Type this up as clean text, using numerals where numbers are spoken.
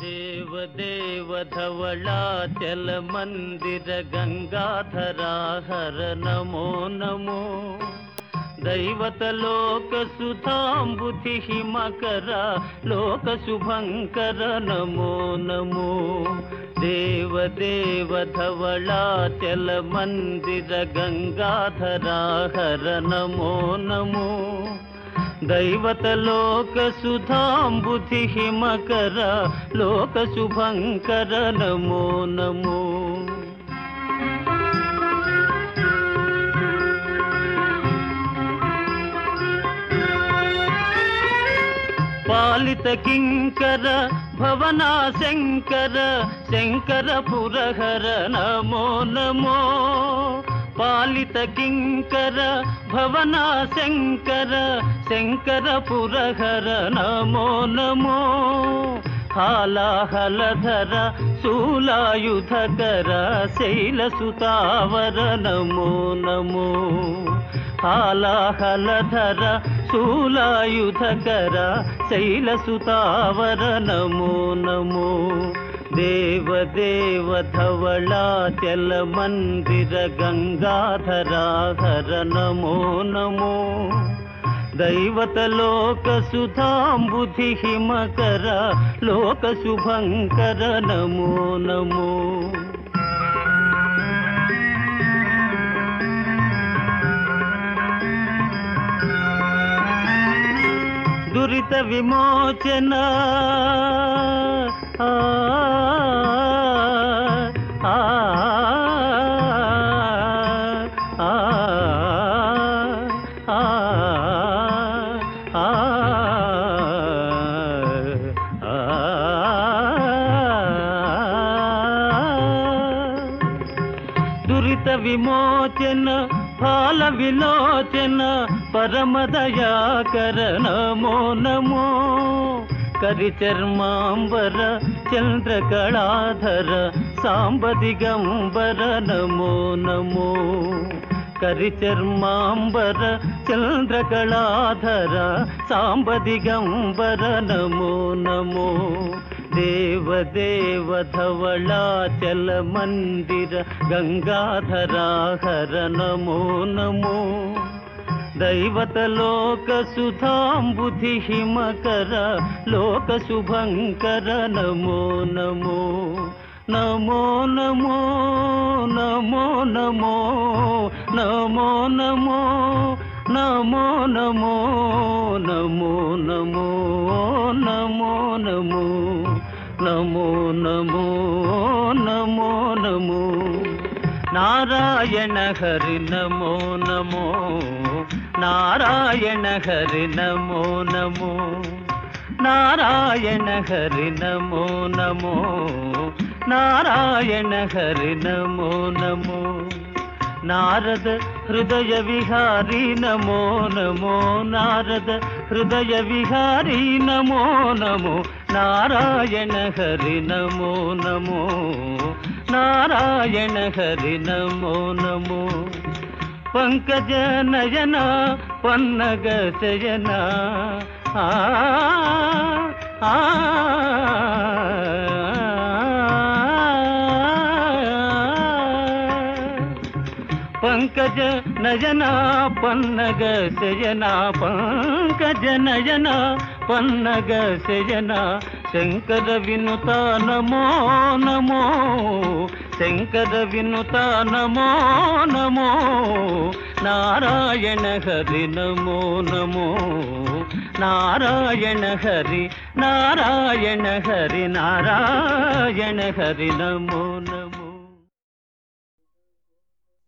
देव धवलाचल मंदिर गंगाधरा हर नमो नमो दैवत लोक सुधांबुधि हिमकर लोक शुभंकर नमो नमो देव धवलाचल मंदिर गंगाधरा हर नमो नमो दैवत लोक सुधांबुधि हिमकर लोक शुभंकर नमो नमो पालित किंकर भवना शंकर शंकर पुरहर नमो नमो पालित किंकर भवना शंकर शंकर पुरहर नमो नमो हालाहलधर शूलायुधकर शैलसुतावर नमो नमो हालाहलधर शूलायुधकर शैलसुतावर नमो नमो देव धवलाचल मंदिर गंगाधरा हर नमो नमो दैवत लोक सुधांबुधि हिमकर लोक शुभंकर नमो नमो दुरित विमोचन दुरित विमोचन फाल विलोचन परम दयाकर नमो नमो करिचर्मांबर चंद्रकलाधर सांब दिगंबर नमो नमो करिचर्मांबर चंद्रकलाधर सांब दिगंबर नमो नमो देव धवलाचल मंदिर गंगाधरा हर नमो नमो दैवत लोक सुधांबुधि हिमकर लोक शुभंकर नमो नमो नमो नमो नमो नमो नमो नमो नमो नमो नमो नमो नमो नमो नमो नमो नमो नमो नारायण हरि नमो नमो नारायण हरि नमो नमो नारायण हरि नमो नमो नारायण हरि नमो नमो नारद हृदय विहारी नमो नमो नारद हृदय विहारी नमो नमो नारायण हरि नमो नमो नारायण हरि नमो नमो पंकज नयन पन्नग शयन पंकज नयन पन्नग शयन पंकज नयन पन्नग शयन शंकर विनुता नमो नमो शंकर विनुता नमो नमो नारायण हरि नमो नमो नारायण हरि नारायण हरि नारायण हरि नमो नमो।